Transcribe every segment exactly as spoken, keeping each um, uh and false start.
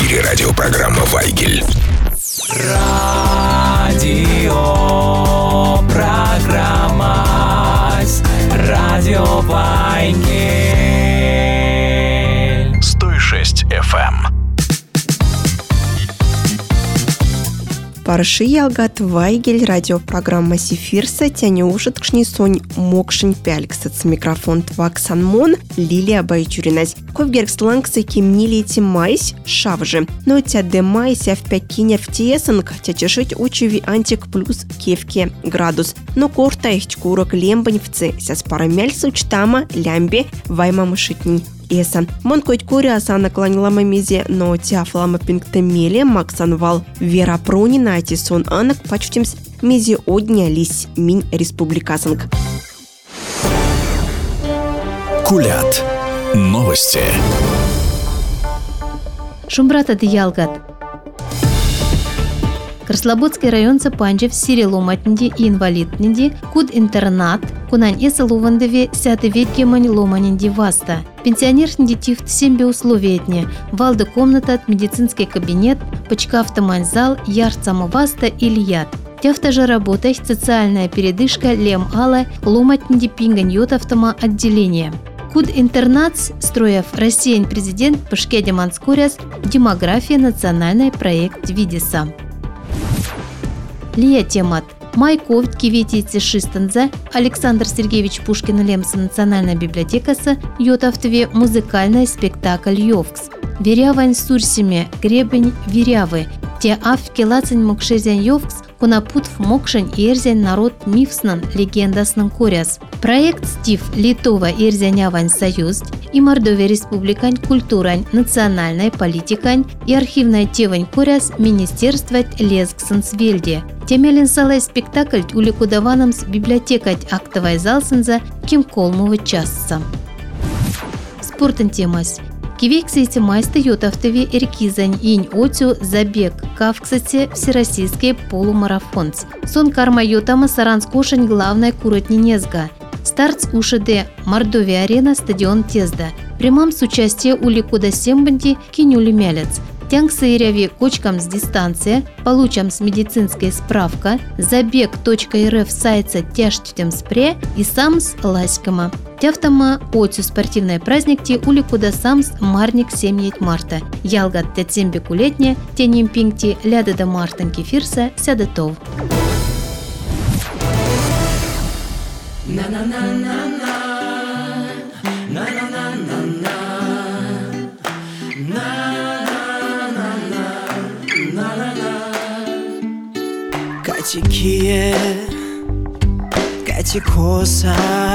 эфире радиопрограмма «Вайгель». Радио программа Радио Вайгель. сто шесть эф эм. Парши ялгат Вайгель, радиопрограмма Сефирса, тяне ушаткшни сонь мокшин пяльксац. Микрофон тваксан мон, Лилия Байчуринась. Ковгерк слангсы кимнили эти майс, шавжи. Но тя де майся в пякиня в тесанг, тя чешить учеви антик плюс кевке градус. Но корта их чкурок лембаньвцы, ся с парамельсу чтама лямбе вайма мышитни. Эса. Мон коть куряса наклонила мамизе, но тя флама пинктемеле максанвал Вера Пронина атисон анак почтимс мизи одня лись минь республикасанг. Кулят. Новости. Шумбрата Ялгат. Краслободский район Цапанчев сириломатнди и инвалиднди куд интернат кунань эсалувандеве сятыветке мань ломанинди васта. Пенсионернди тифт сембе условиетне, валда комната от медицинский кабинет, почка автомань зал, ярцама васта или яд. Тяфта же работа социальная передышка лем ала ломатнди пингань автома отделение. Куд интернат строев Россиян президент Пашкеде Манскуряс демография национальный проект Видиса. Лия темат. Майковт киветицы шистанза Александр Сергеевич Пушкин Лемса Национальная библиотекаса йотавтве музыкальный спектакль Йовкс. Верявань сурсиме гребень верявы. Те ав келацань мокшезян Йовкс конапутв мокшень эрзян народ мифснан легендаснан коряс. Проект стив Литова эрзянявань союз и Мордовия республикань культурань национальная политикань и архивная тевань коряс министерство лезгсансвельде. Темелин салай спектакль уликудаваном с библиотекать актовой залсенза ким колмова часца. Спортен темас. Кивексейте майста йотавтове эркизань инь отю забег кавксате всероссийский полумарафонц. Сон карма йотама саранскошень главная куротни незга. Старт УШД Мордовия арена стадион Тезда. Прямам с участием уликуда сембанди кинюли мялец. Тянг саиряви кочкам с дистанции, получам с медицинской справка, забег.рф сайца тяжтем спре и сам с ласькама. Тяфтама отю спортивный праздник те уликуда сам с марник семьет марта. Ялгат тетсембе кулетне, теним пингти ляда да мартан кефирса сядатов. Катикие, катикоса,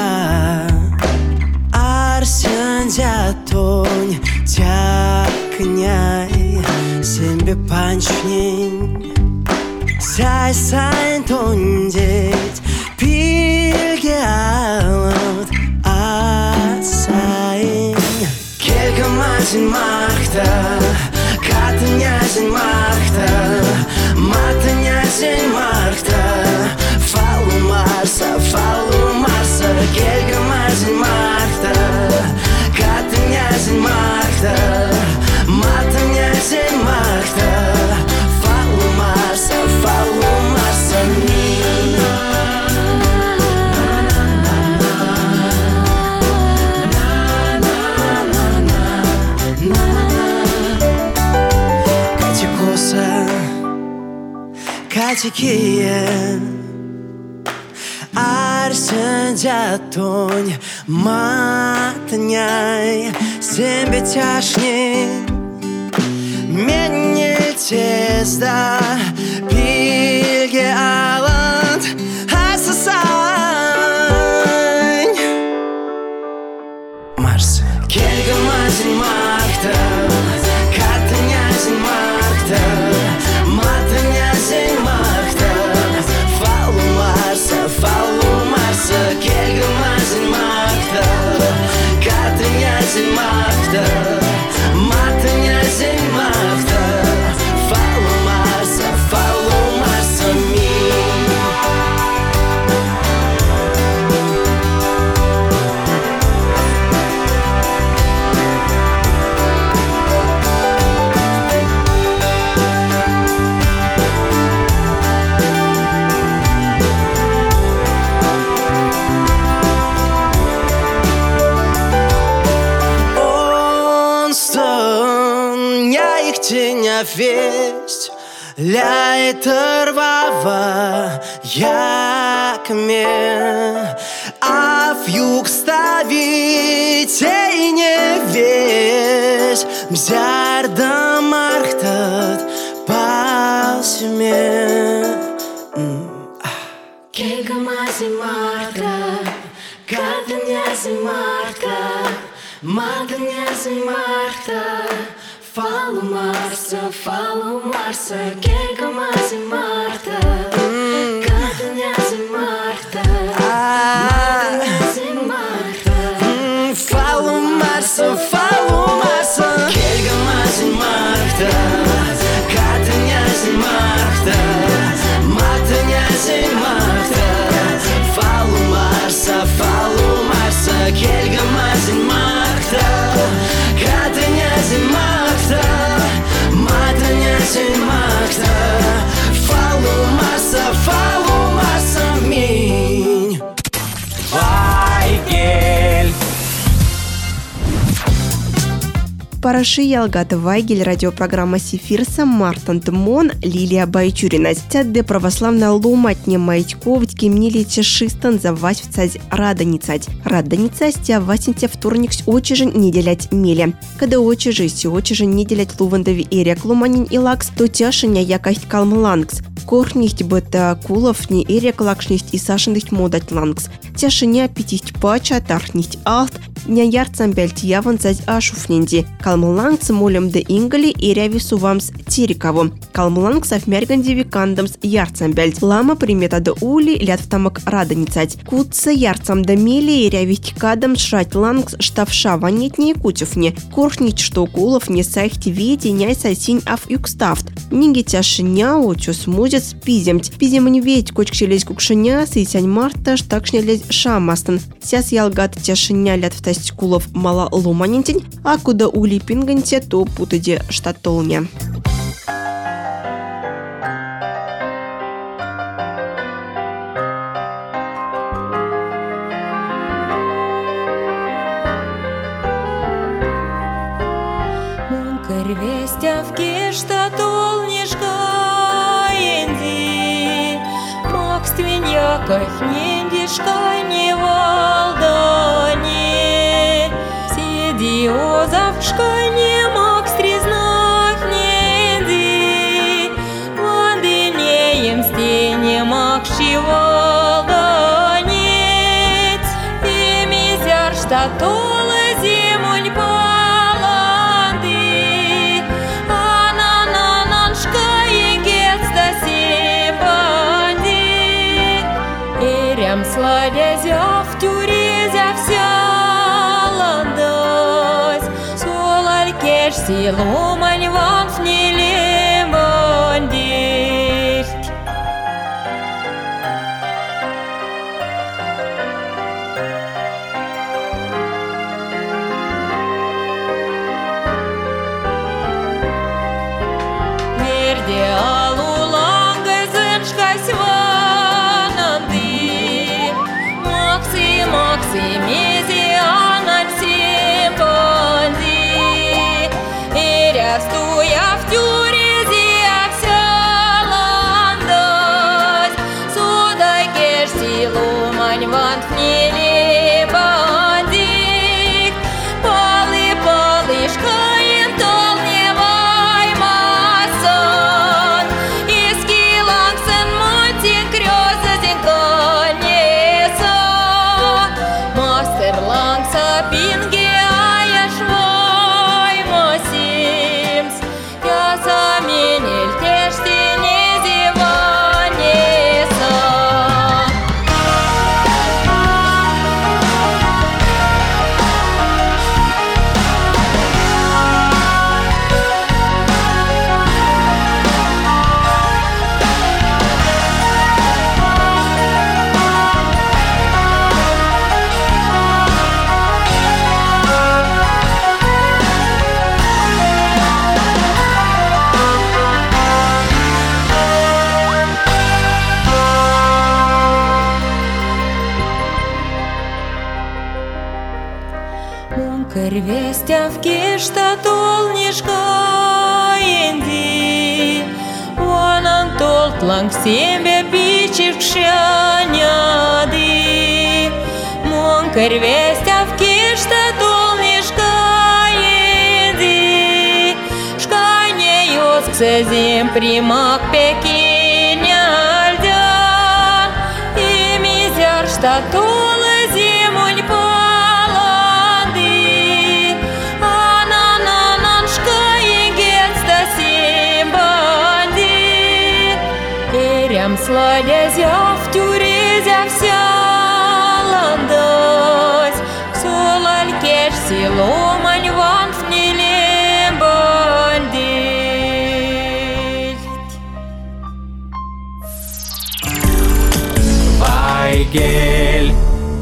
арсен дятонь, тякняй, сембе панчнень, сяй сайн тондеть, пильге алот, асайн. Келька мазин махта, катнязин махта, матнязин махта, фалу марса, фалу марса, келька мазин махта, катнязин махта, матнязин махта, фалу марса, фалу марса, нина. Катикие, арсен дятонь, матняй, сембе тяжней, менне тезда, пильге аланд, асасань. Марс, кельга мазин махта, катнязин махта, матнязин махта, фалу марса, фалу марса, кельга мазин махта, катнязин махта, матнязин махта, фалу марса, фалу весть ляет рвава якме, а в юг ставить и не весь мзярда мархтат пасме. Келгамази марта, катанязи марта, матанязи марта. Follow Marsa, follow Marsa, Келгамаzi Marta, Катанязи Marta, Матанязи Marta. Follow Marsa, follow Marsa, Келгамаzi Marta, Катанязи Marta, Матанязи Marta. Follow Marsa, follow Marsa, Келгамаzi Marta, Катанязи Marta. Матанязи Марта, follow Marsa, follow Marsa, минь. Вайгель. Параши Ялгата Вайгель, радиопрограмма Сифирса, Мартан Тмон, Лилия Байчурина. Тядде православная ломатне маятьковать кемнилите шистан за васьвцать раданицать. Раданицать тя васенте вторник с очижен не делять меле. Когда очижи си очижен не делять лувандови эрек ломанин и лакс, то тяшеня якасть калмлангс. Корнихт бета кулов не эрек лакшнихт и сашенихт модать лангс. Тяшеня питихт пача, тархнихт алт, ня ярцам бельт яван зать ашуфненди. Калмлангс молем де ингали и рявису вамс тирикову. Калмлангс афмярганди викандамс ярцам бельт. Лама примета де ули лят втамак раданицать. Кутца ярцам де мели и рявить кадам шрать лангс штавша ванетни и кутюфни. Корнихт что кулов не сайхти веди няй сайсинь аф юкстафт. Ниги тяшеня очус музец пиземть. Пизем не ведь кочк челезь кукшеня сысянь марта штакшня лезь шамастан. Сяс ялгат тяшеня лят втасть кулов мала ломанентень, а куда ули пинганте, то путаде штатолня. Вестявки штатолнишка инди, макствиньяках нендишка не валдани, сиди озавчка не макстризнах ненди, вандынеем стене макши валданец, и мизяр штатолы зимунь по. Сладязя в тюрезя вся ландась, солаль кеш силу мальвам в нелемандихт. Мерде алуланга зеншкась Максимези анальсим банди, и рястуя в тюрези вся ландась, судай кеш силу маньвант нели бандик, палы палышка интол не ваймасан, иски лангсен мутин крёза зинкане. Пинги аяш вой мосимс, я заменил тешти не зеванеса. Вестявки штатолнишка инди. lang себе пичевшаняды. Мон кервестя в кишта долнишка еди. Шкане юскse зим примак пекиня льдя. И мизер штатулы зимунь паланды. Ананананшка егетста симбанди. Эрям сладязя в тюрезя вся ландась. Солаль кеш силомань ван в ниле банди. Вайгель.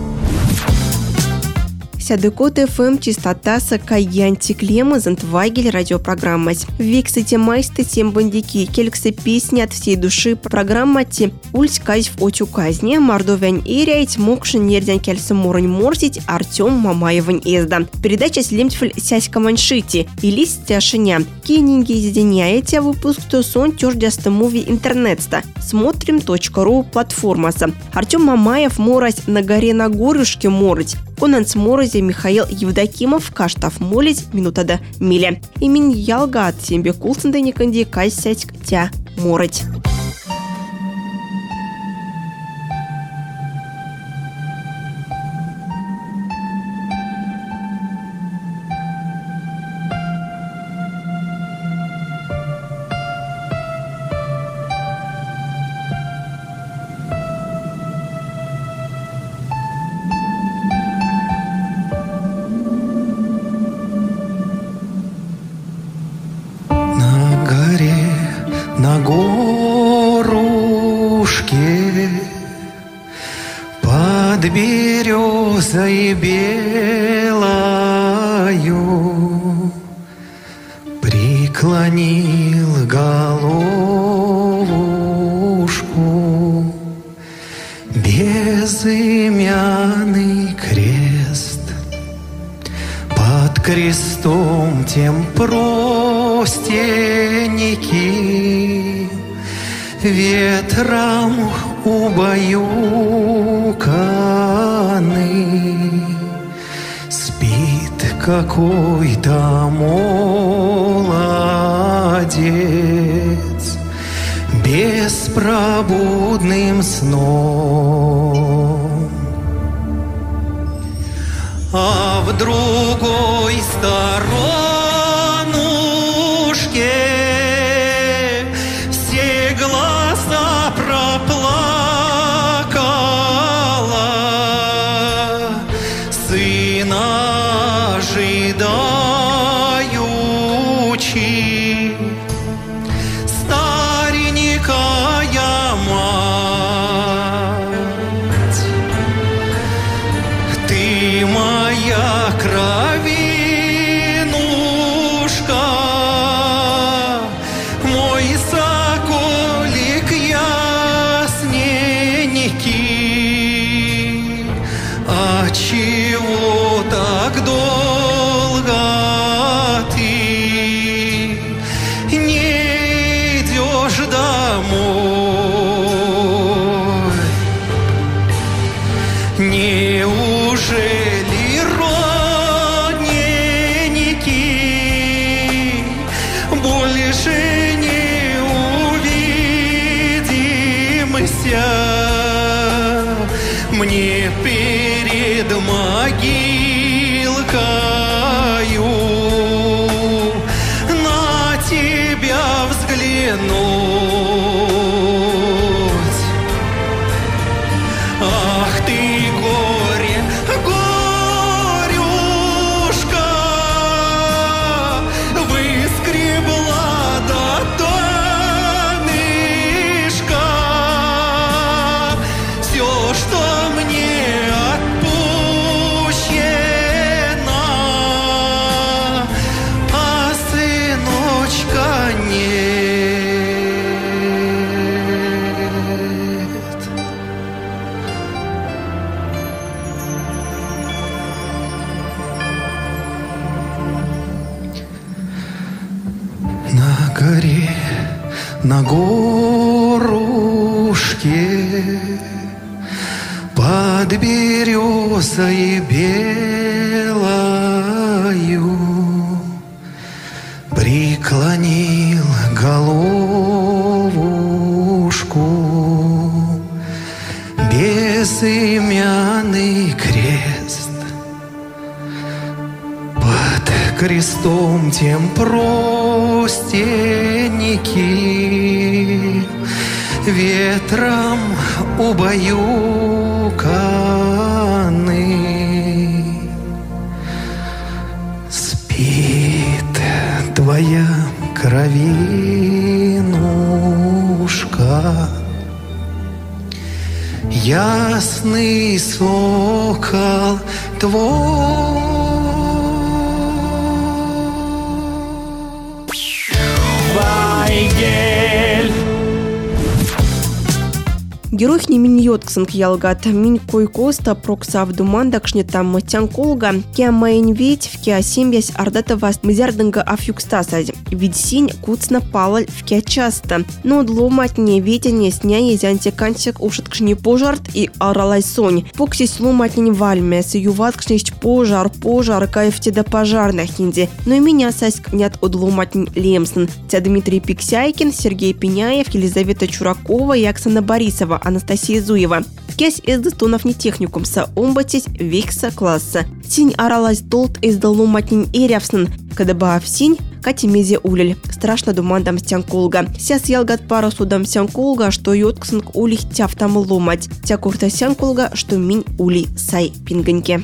Сядыкот эф эм частота сакаянти клемы зантвагель радиопрограмма. Виксите майсты тем бандики, кельксы песни от всей души. Программа ти ульс казь в отю казни, мордовянь эряйт, мокшин нердян кельсы морань морсить, Артем Мамаевань езда. Передача слемтфль сяська маншити, и лист тяшиня. Кенинги изденяете выпуск то сон тёждяста муви интернетста. Смотрим точка ру платформаса. Артем Мамаев морать на горе на горюшке морать. Конанс морозе Михаил Евдокимов, каштав молить, минута до миля. Имень ялга от сембе кулсында никанди кайсять тя морать. На горушке под березой белою преклонил головушку безымянный крест. Под крестом тем простенники ветром убаюканы. Спит какой-то молодец беспробудным сном. А в другой сторонушке все глаза проплакала, сына ожидаючи, старенькая мать. Ты моя кровинушка, мой соколик ясненький. А чего так долго ты не идешь домой? Неужели родненики больше не увидимся? Мне перед могилкою на тебя взглянуть. Ах ты, горе, горюшка, выскребла до донышка все, что мне отпущено, а сыночка нет. На горе, на горушке ветке под березой белою преклонил головушку безымянный крест. Под крестом тем простенники ветром убаюканы. Спит твоя кровинушка, ясный сокол твой. Вайгель. Герой хнемин йотксынг ялгат. Мин койкоста проксав думандакшне там тянколга. Кя майын ведь в кя семьясь ардата вас мизярдынга афюкстасать. Ведь синь куцна палаль в кя часто. Но дломатне ветяне сняя зянтекансик ушаткшне пожарт и аралай сонь. Поксись ломатнень вальмес юваткшнесть пожар пожар кайфте да пожарных хинди. Но и меня саськ нет одломатнень лемсон. Тя Дмитрий Пиксяйкин, Сергей Пеняев, Елизавета Чуракова и Оксана Борисова, Анастасия Зуева. Кесь из дыстонов не техникумса, омбатись векса класса. Синь аралась долт из доломатнень эрявсын, когда ба в синь катимезе улель. Страшно думандам стянколга. Сяс ялгат пара судам стянколга, что йотксынг улих тяв там ломать. Тя курта стянколга, что минь ули сай пинганьке.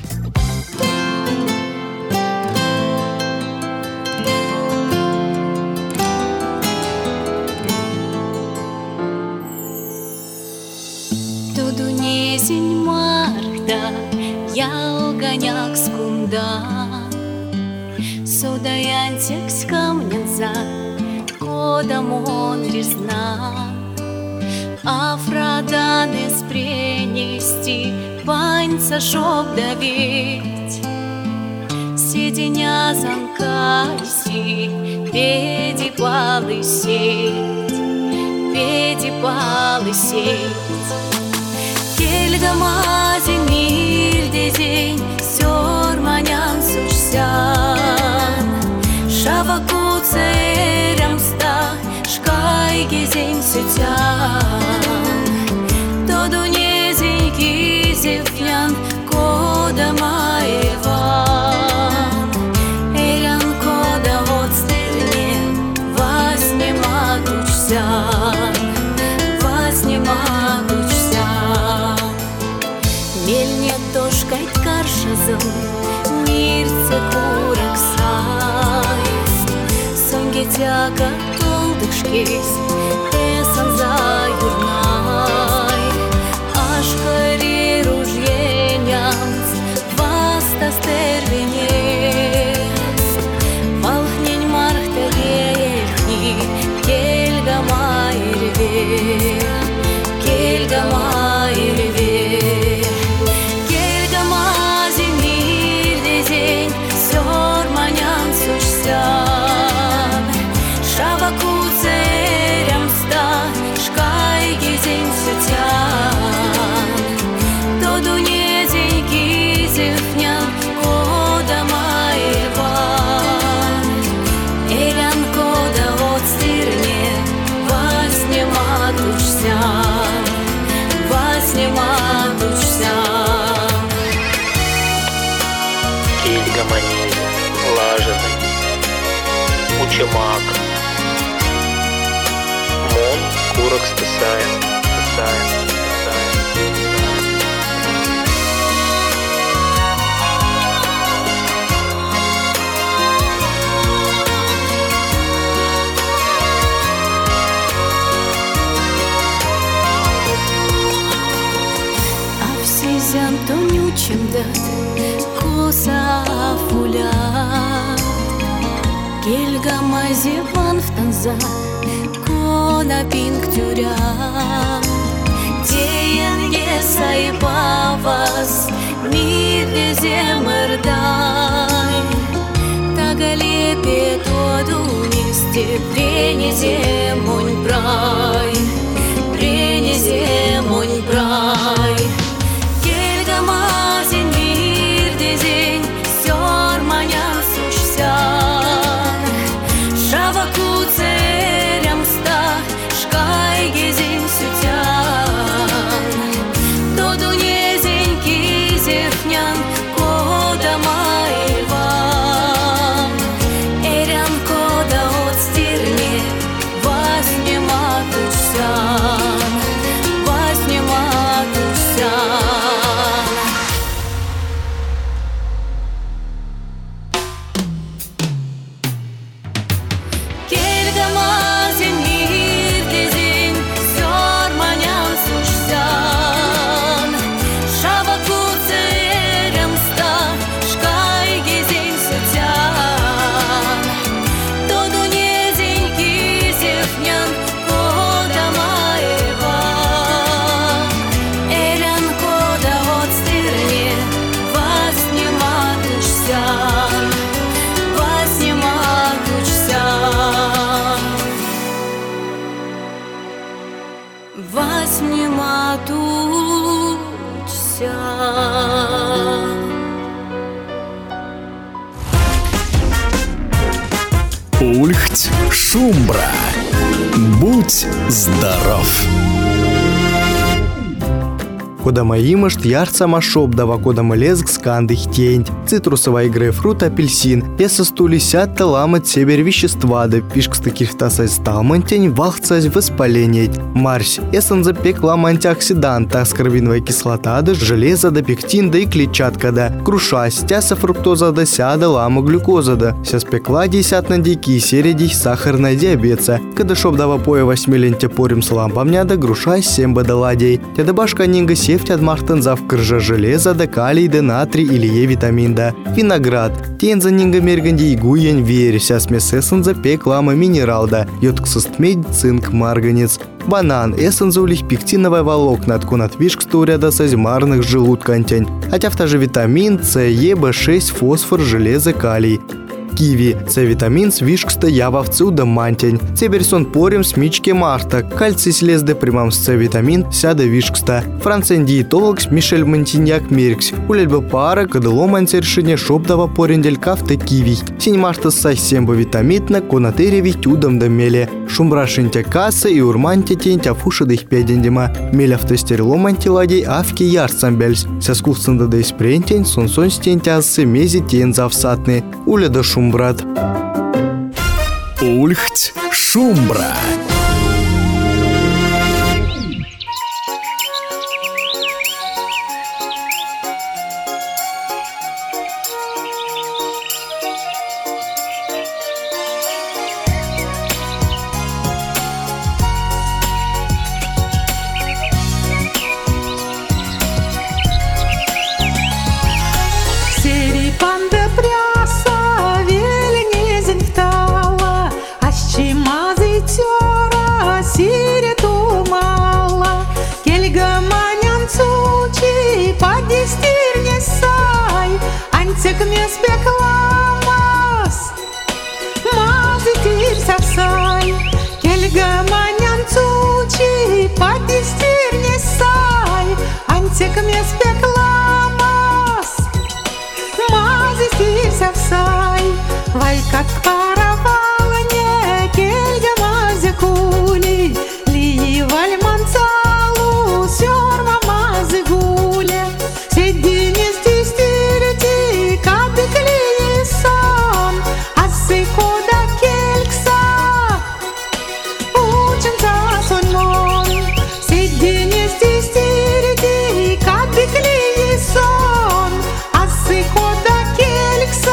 Ялганяк скунда, содаянтек с камненза, кодамон резна, афраданы спренести, баньца шоб давить, седеня занкайси, педи палы сеть, педи палы сеть. Келгамази мир дезень, сёрманян сушсан. Шавакуца эрямста, шкай гезень сютян. Тоду незень кизевнян, кода маеван. Эрян кода отстернен, вас не матучсан, вас не матучсан. Мельне тошкайт каршазым, мирце курак сайс. Сонгетяка толдышкес, эсан заюрнай. Ашкари ружьенянц, вастас тервенес. Валхнень мархта ельхни, кельгамайрве, кельгамайрве. Учемак Мон курок стысаем, стысаем, стысаем. А все зянтонючим дат коса фуля. Кельгамази ван в танза, кона пинг тюря. Деян есай павас, мир деземырдай. Тагалепе тоду вместе, пренезе монь брай, пренезе Шумбра. Будь здоров. Кода маимышт ярца машобдава, кода лезг скандых тень, цитрусовая грейпфрут, апельсин, еса стулисят таламат себер вещества, да пишк с таких тасай сталмантень, вахцась воспаление. Марсь, есан запекла антиоксиданта, скорбиновая кислота, да железо, да пектин, да и клетчатка, да груша, стяса фруктоза, да сяда, лама глюкоза, да ся спекла десят на дики, середий сахарная диабетца, когда шобдава поя восьмиленте порим с лампамня, да груша семба да ладей, тяда башка нинга сев от мартенза в кржа железа, да калий, да натрий или е витамин, да виноград. Тенза нинга мерганди и гуянь верь, ся смесесан запек лама минерал, да йодксост медь, цинк, марганец. Банан, эссенза улих пектиновая волокна, откунат вишк стуряда созьмарных желудкантень. Хотя в та же витамин С, Е, Б шесть, фосфор, железо, калий. Киви, С-витамин, свишкста, явовцу да мантень. Цеберсон порим смичке марта, кальций слезде примам с С-витамин, сяда вишкста. Францен диетолог Мишель Монтиньяк Меркс. Улельба пара, кадыло мансершине шобдава порендель кафта киви. Синь марта сай семба витамитна, конатереви тюдам да меле. Шумбра шинтя касса и урмантя тентя фуша да их пядендема. Меля в тестерло мантиладей авки ярцамбельс. Сяскувцанда да испрентень, сонсон стентя ассы мези тенза всатны. Уля да шум брат. Ульхть Шумбра. Vai как паровалне, кельга мазе кули, ли вальманцалу, сёрма мазе гуле, сиди не стистерти, капикли сон, а сы кода келькса, ученца сонмон, сиди не стистерти, капикли сон, а сы кода келькса.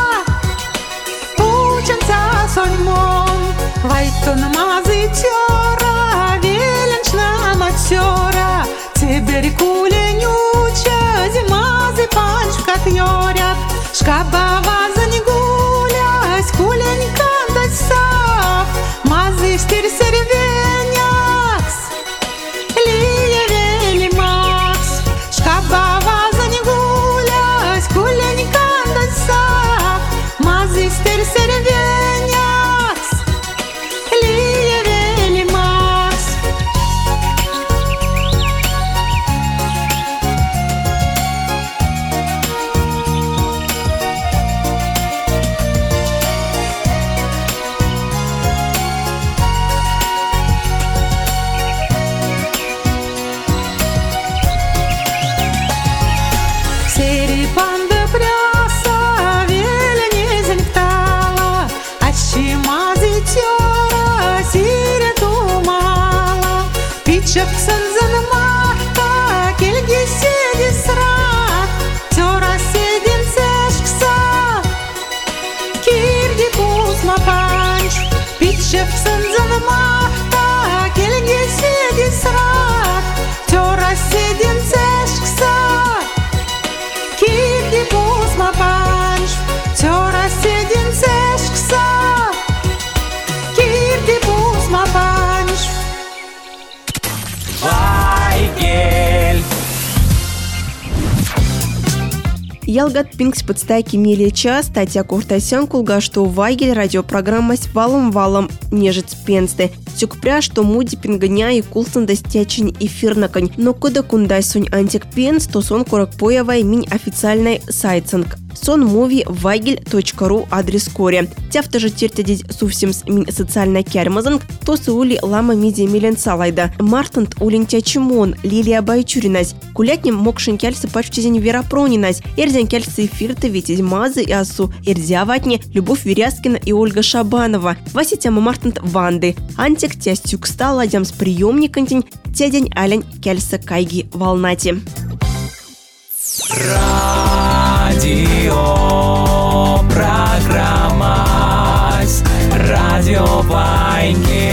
Вайтон мазы тёра, веленчна матёра, тебе куленюча, зимазы панч в катьорят, шкабава за не гулясь, кулень кандать сав, мазы штирь сервенякс, лия вели макс, шкабава за не гулясь, кулень кандать сав, мазы штирь сервенякс. Ялгат пингс подстайки милича, статья Куртасян кулга, что Вайгель радиопрограмма с валом-валом нежит спенсты. Сюкпря, что муди пингня и кулсан достячень эфирнакань, но кода кундай сунь антик пенс, то сон корок появай минь официальный сайтсанг. сонмови вайгель точка ру адрес коре. Тяфта же тертедить сувсимс мин социальная кярмазан, то ули лама миди милен салайда. Мартант улинтя чимон, Лилия Байчуринась. Кулятнем мокшин кяльсы паччизень верапронинась. Эрзен кяльсы эфирты витязь мазы и асу. Эрзяватни Любовь Веряскина и Ольга Шабанова. Вася тема Мартант Ванды. Антик тястюк стала дям с приемникантень. Тядень алень кяльсы кайги волнати. Радио программа Радио Вайнгель.